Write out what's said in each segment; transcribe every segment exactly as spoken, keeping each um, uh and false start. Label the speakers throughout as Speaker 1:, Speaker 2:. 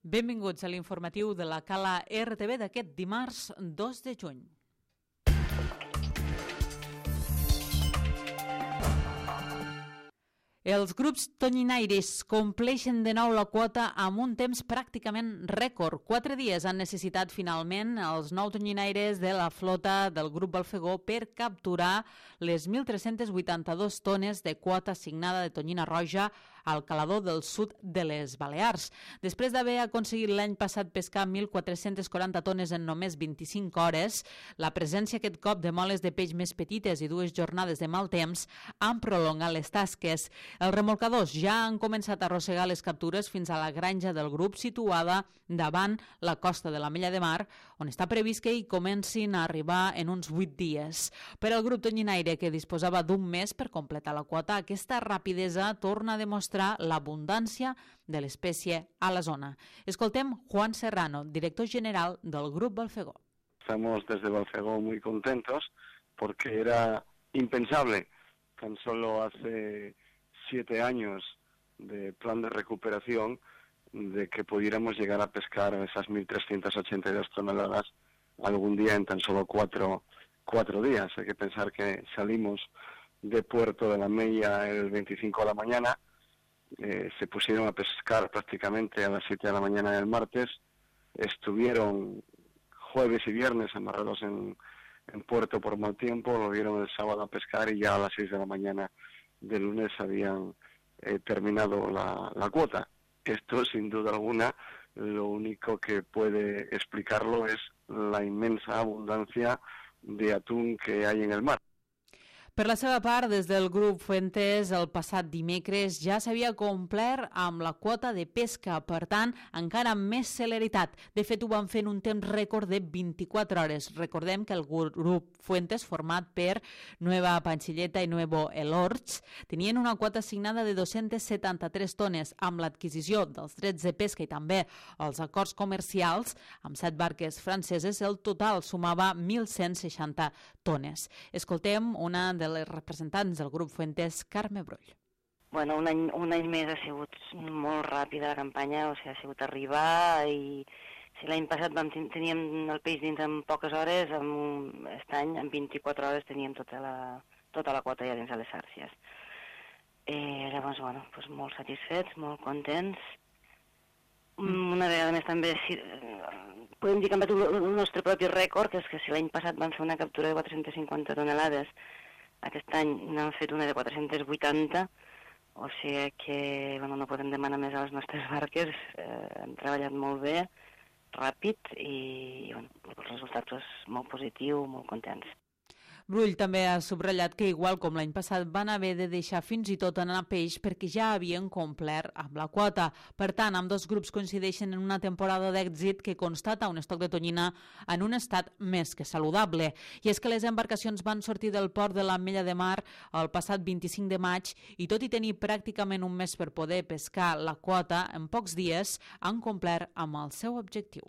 Speaker 1: Benvinguts a l'informatiu de la Cala R T V d'aquest dimarts dos de juny. Els grups tonyinaires compleixen de nou la quota amb un temps pràcticament rècord. Quatre dies han necessitat finalment els nou tonyinaires de la flota del grup Balfegó per capturar les mil tres-cents vuitanta-dues tones de quota assignada de tonyina roja al calador del sud de les Balears. Després d'haver aconseguit l'any passat pescar mil quatre-cents quaranta tones en només vint-i-cinc hores, la presència aquest cop de moles de peix més petites i dues jornades de mal temps han prolongat les tasques. Els remolcadors ja han començat a arrossegar les captures fins a la granja del grup situada davant la costa de l'Ametlla de Mar, on està previst que hi comencin a arribar en uns vuit dies. Per al grup tonyinaire, que disposava d'un mes per completar la quota, aquesta rapidesa torna a demostrar l'abundància de l'espècie a la zona. Escoltem Juan Serrano, director general del grup Balfegó.
Speaker 2: Estamos desde Balfegó muy contentos porque era impensable tan solo hace siete años de plan de recuperación de que pudiéramos llegar a pescar esas mil trescientas ochenta y dos toneladas algún día en tan solo cuatro, cuatro días. Hay que pensar que salimos de Puerto de la Mella el veinticinco de la mañana, eh, se pusieron a pescar prácticamente a las siete de la mañana del martes, estuvieron jueves y viernes amarrados en, en Puerto por mal tiempo, lo vieron el sábado a pescar y ya a las seis de la mañana de lunes habían eh, terminado la, la cuota. Esto, sin duda alguna, lo único que puede explicarlo es la inmensa abundancia de atún que hay en el mar.
Speaker 1: Per la seva part, des del grup Fuentes, el passat dimecres ja s'havia complert amb la quota de pesca, per tant, encara amb més celeritat. De fet, ho van fer en un temps rècord de vint-i-quatre hores. Recordem que el grup Fuentes, format per Nueva Panchilleta i Nuevo Elorts, tenien una quota assignada de dos-centes setanta-tres tones. Amb l'adquisició dels drets de pesca i també els acords comercials amb set barques franceses, el total sumava mil cent seixanta tones. Escoltem una de les representants del grup Fuentes, Carme Brull.
Speaker 3: Bueno, un any, un any més ha sigut molt ràpida la campanya, o sigui, ha sigut arribar i si l'any passat vam ten teníem el peix dins en poques hores, amb, aquest any en vint-i-quatre hores teníem tota la, tota la quota ja dins de les xarxes. Eh, llavors, bueno, doncs molt satisfets, molt contents. Una vegada més també si, podem dir que hem batut el nostre propi rècord, que és que si l'any passat vam fer una captura de quatre-centes cinquanta tonelades, aquest any n'han fet una de quatre-centes vuitanta, o sigui que bueno, no podem demanar més a les nostres barques, eh, hem treballat molt bé, ràpid i bueno, el resultat és molt positiu, molt contents.
Speaker 1: Brull també ha subratllat que, igual com l'any passat, van haver de deixar fins i tot anar peix perquè ja havien complert amb la quota. Per tant, ambdós grups coincideixen en una temporada d'èxit que constata un estoc de tonyina en un estat més que saludable. I és que les embarcacions van sortir del port de l'Ametlla de Mar el passat vint-i-cinc de maig i, tot i tenir pràcticament un mes per poder pescar la quota, en pocs dies han complert amb el seu objectiu.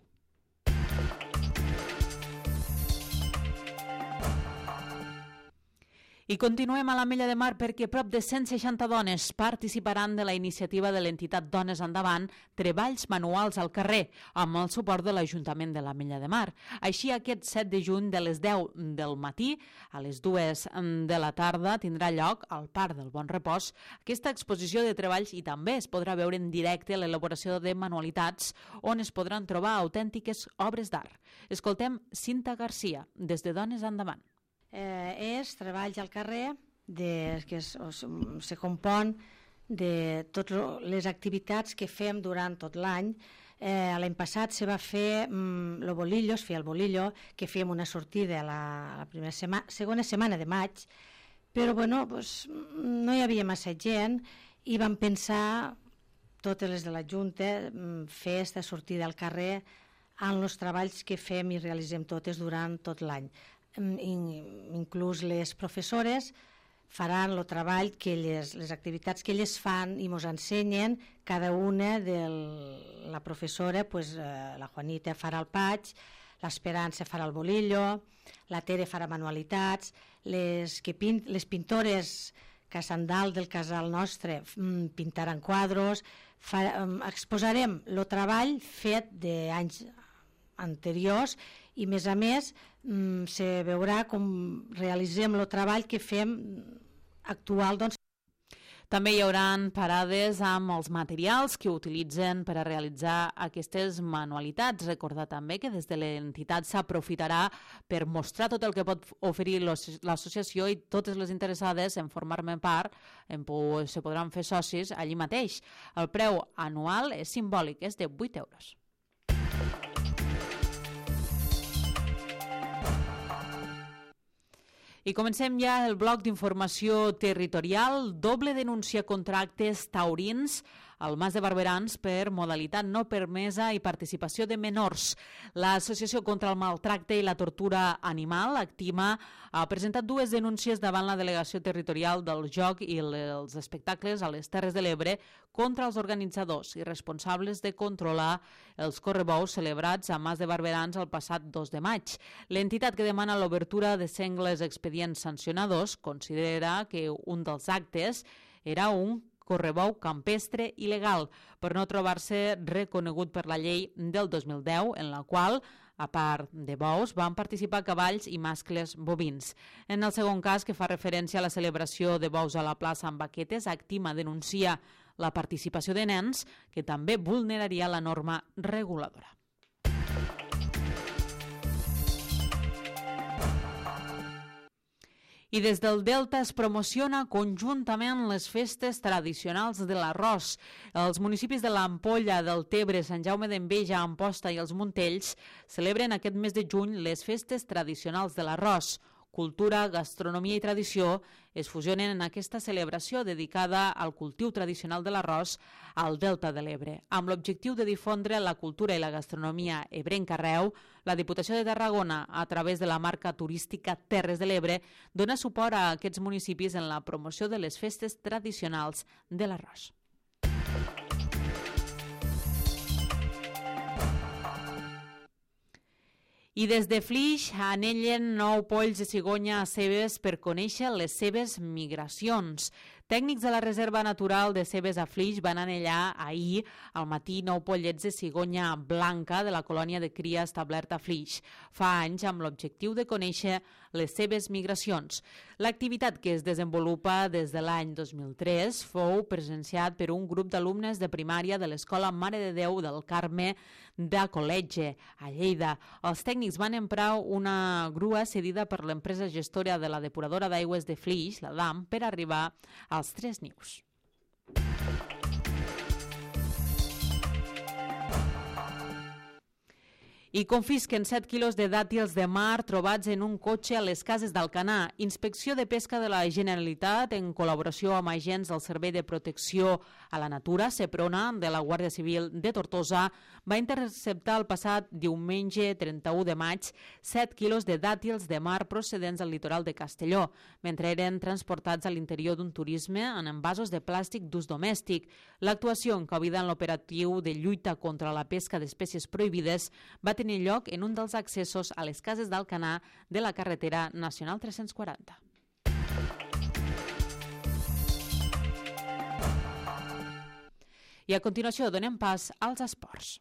Speaker 1: I continuem a l'Ametlla de Mar perquè prop de cent seixanta dones participaran de la iniciativa de l'entitat Dones Endavant, Treballs Manuals al Carrer, amb el suport de l'Ajuntament de l'Ametlla de Mar. Així, aquest set de juny, de les deu del matí a les dues de la tarda, tindrà lloc al Parc del Bon Repòs aquesta exposició de treballs i també es podrà veure en directe l'elaboració de manualitats on es podran trobar autèntiques obres d'art. Escoltem Cinta Garcia, des de Dones Endavant.
Speaker 4: Eh, és treballs al carrer de, que es, se compon de totes les activitats que fem durant tot l'any. Eh, L'any passat se va fer mm, el bolillo, es feia el bolillo, que fèiem una sortida a la, a la primera sema, segona setmana de maig, però bueno, pues, no hi havia massa gent i vam pensar, totes les de la Junta, fer aquesta sortida al carrer en els treballs que fem i realitzem totes durant tot l'any. Inclús les professores faran el treball, que elles, les activitats que elles fan i ens ensenyen, cada una de la professora, pues, eh, la Juanita farà el patx, l'Esperança farà el bolillo, la Tere farà manualitats, les, que pint, les pintores Casandal del casal nostre, pintaran quadros, fa, exposarem el treball fet d'anys anteriors i, més a més, se veurà com realitzem el treball que fem actual. Doncs.
Speaker 1: També hi haurà parades amb els materials que utilitzen per a realitzar aquestes manualitats. Recordar també que des de l'entitat s'aprofitarà per mostrar tot el que pot oferir l'associació i totes les interessades en formar-ne part en, se podran fer socis allí mateix. El preu anual és simbòlic, és de vuit euros. I comencem ja el bloc d'informació territorial. Doble denúncia contra actes taurins al Mas de Barberans per modalitat no permesa i participació de menors. L'Associació contra el Maltracte i la Tortura Animal, Actima, ha presentat dues denúncies davant la Delegació Territorial del Joc i els Espectacles a les Terres de l'Ebre contra els organitzadors i responsables de controlar els correbous celebrats a Mas de Barberans el passat dos de maig. L'entitat que demana l'obertura de sengles expedients sancionadors considera que un dels actes era un correbou campestre il·legal per no trobar-se reconegut per la llei del dos mil deu, en la qual, a part de bous, van participar cavalls i mascles bovins. En el segon cas, que fa referència a la celebració de bous a la plaça amb baquetes, Actima denuncia la participació de nens, que també vulneraria la norma reguladora. I des del Delta es promociona conjuntament les festes tradicionals de l'arròs. Els municipis de l'Ampolla, del Tebre, Sant Jaume d'Enveja, Amposta i els Montells celebren aquest mes de juny les festes tradicionals de l'arròs. Cultura, gastronomia i tradició es fusionen en aquesta celebració dedicada al cultiu tradicional de l'arròs al Delta de l'Ebre. Amb l'objectiu de difondre la cultura i la gastronomia ebrenca arreu, la Diputació de Tarragona, a través de la marca turística Terres de l'Ebre, dona suport a aquests municipis en la promoció de les festes tradicionals de l'arròs. I des de Flix anellen nou polls de cigonya a Cebes per conèixer les seves migracions. Tècnics de la Reserva Natural de Cebes a Flix van anellar ahir al matí nou pollets de cigonya blanca de la colònia de cria establerta a Flix. Fa anys amb l'objectiu de conèixer les seves migracions. L'activitat, que es desenvolupa des de l'any dos mil tres, fou presenciat per un grup d'alumnes de primària de l'Escola Mare de Déu del Carme de Col·legi, a Lleida. Els tècnics van emprar una grua cedida per l'empresa gestora de la depuradora d'aigües de Flix, la D A M, per arribar als tres nius. I confisquen set quilos de dàtils de mar trobats en un cotxe a les cases d'Alcanar. Inspecció de Pesca de la Generalitat, en col·laboració amb agents del Servei de Protecció a la Natura, SEPRONA, de la Guàrdia Civil de Tortosa, va interceptar el passat diumenge trenta-u de maig set quilos de dàtils de mar procedents del litoral de Castelló, mentre eren transportats a l'interior d'un turisme en envasos de plàstic d'ús domèstic. L'actuació, encabida en l'operatiu de lluita contra la pesca d'espècies prohibides, va tenir lloc en un dels accessos a les cases d'Alcanar de la carretera nacional tres-cents quaranta. I a continuació donem pas als esports.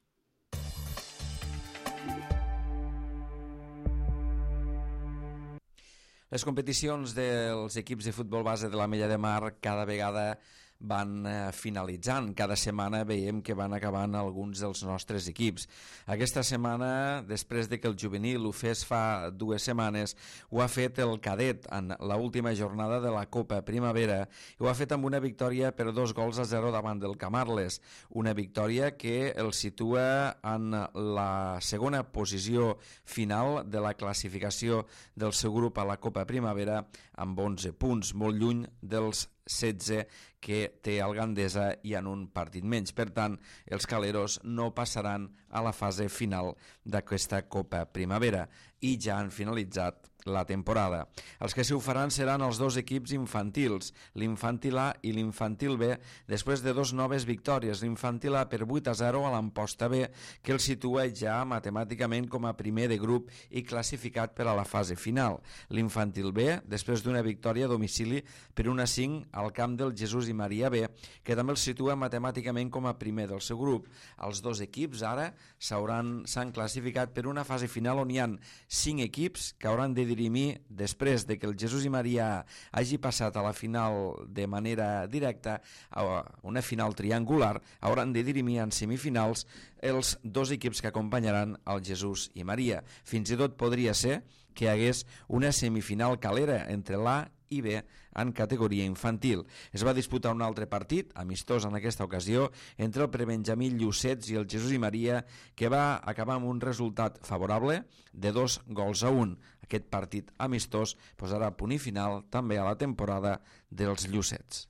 Speaker 5: Les competicions dels equips de futbol base de l'Ametlla de Mar cada vegada van finalitzant. Cada setmana veiem que van acabant alguns dels nostres equips. Aquesta setmana, després de que el juvenil ho fes fa dues setmanes, ho ha fet el cadet en l'última jornada de la Copa Primavera i ho ha fet amb una victòria per dos gols a zero davant del Camarles. Una victòria que el situa en la segona posició final de la classificació del seu grup a la Copa Primavera amb onze punts, molt lluny dels setze que té el Gandesa i en un partit menys. Per tant, els caleros no passaran a la fase final d'aquesta Copa Primavera i ja han finalitzat la temporada. Els que s'hi ho faran seran els dos equips infantils, l'Infantil A i l'Infantil B, després de dos noves victòries. L'Infantil A per vuit a zero a l'Amposta B, que el situa ja matemàticament com a primer de grup i classificat per a la fase final. L'Infantil B, després d'una victòria a domicili per un a cinc al camp del Jesús i Maria B, que també el situa matemàticament com a primer del seu grup. Els dos equips ara s'han classificat per una fase final on hi ha cinc equips que hauran de dirimir, després de que el Jesús i Maria hagi passat a la final de manera directa, a una final triangular, hauran de dirimir en semifinals els dos equips que acompanyaran el Jesús i Maria. Fins i tot podria ser que hi hagués una semifinal calera entre l'A i B en categoria infantil. Es va disputar un altre partit, amistós en aquesta ocasió, entre el prebenjamí Llucets i el Jesús i Maria, que va acabar amb un resultat favorable de dos gols a un. Aquest partit amistós posarà punt i final també a la temporada dels Llucets.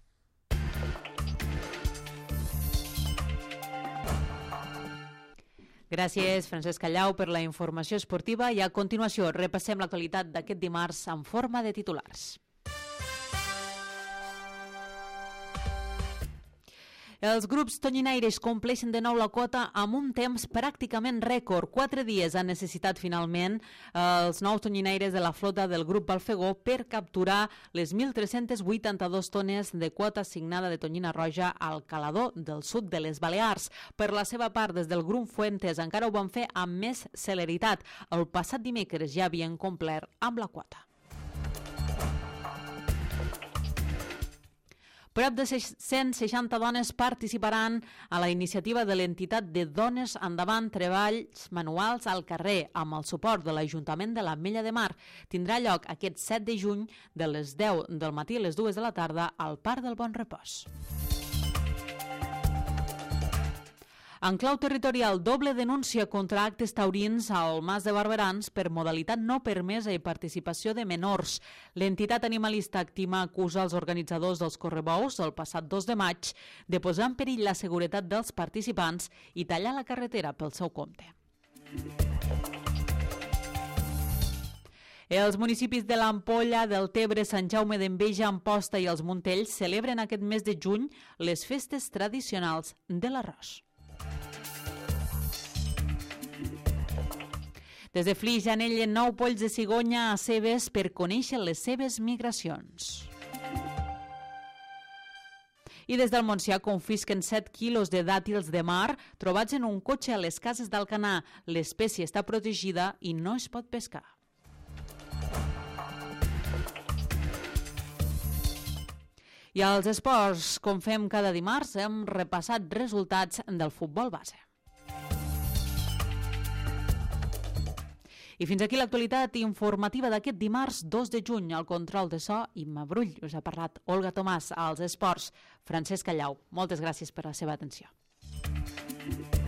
Speaker 1: Gràcies, Francesc Callau, per la informació esportiva i a continuació repassem l'actualitat d'aquest dimarts en forma de titulars. Els grups tonyinaires compleixen de nou la quota amb un temps pràcticament rècord. Quatre dies han necessitat finalment els nous tonyinaires de la flota del grup Balfegó per capturar les mil tres-cents vuitanta-dues tones de quota assignada de tonyina roja al calador del sud de les Balears. Per la seva part, des del grup Fuentes encara ho van fer amb més celeritat. El passat dimecres ja havien complert amb la quota. Prop de cent seixanta dones participaran a la iniciativa de l'entitat de Dones Endavant Treballs Manuals al Carrer, amb el suport de l'Ajuntament de l'Ametlla de Mar. Tindrà lloc aquest set de juny de les deu del matí a les dues de la tarda al Parc del Bon Repòs. En clau territorial, doble denúncia contra actes taurins al Mas de Barberans per modalitat no permesa i participació de menors. L'entitat animalista Actima acusa els organitzadors dels correbous el passat dos de maig de posar en perill la seguretat dels participants i tallar la carretera pel seu compte. Els municipis de l'Ampolla, del Tebre, Sant Jaume d'Enveja, Amposta i els Montells celebren aquest mes de juny les festes tradicionals de l'arròs. Des de Flix, anellen nou polls de cigonya a Cebes per conèixer les seves migracions. I des del Montsià confisquen set quilos de dàtils de mar trobats en un cotxe a les cases d'Alcanar. L'espècie està protegida i no es pot pescar. I als esports, com fem cada dimarts, hem repassat resultats del futbol base. I fins aquí l'actualitat informativa d'aquest dimarts dos de juny. Al control de so, Imma Brull. Us ha parlat Olga Tomàs. Als esports, Francesc Callau. Moltes gràcies per la seva atenció.